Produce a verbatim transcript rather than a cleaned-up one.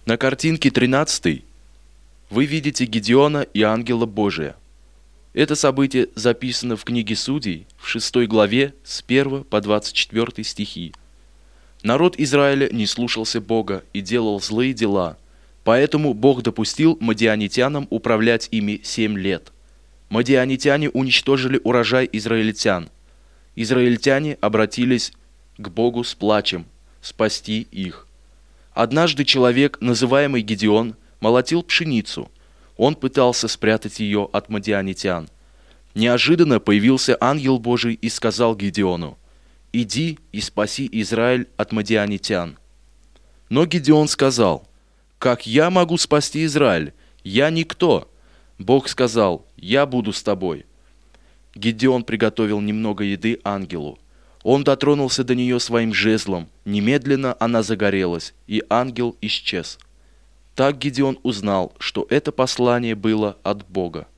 На картинке тринадцатой вы видите Гедеона и ангела Божия. Это событие записано в книге Судей в шестой главе с первого по двадцать четвёртый стихи. Народ Израиля не слушался Бога и делал злые дела, поэтому Бог допустил мадианитянам управлять ими семь лет. Мадианитяне уничтожили урожай израильтян. Израильтяне обратились к Богу с плачем спасти их. Однажды человек, называемый Гедеон, молотил пшеницу. Он пытался спрятать ее от мадианитян. Неожиданно появился ангел Божий и сказал Гедеону: «Иди и спаси Израиль от мадианитян». Но Гедеон сказал: «Как я могу спасти Израиль? Я никто». Бог сказал: «Я буду с тобой». Гедеон приготовил немного еды ангелу. Он дотронулся до нее своим жезлом. Немедленно она загорелась, и ангел исчез. Так Гедеон узнал, что это послание было от Бога.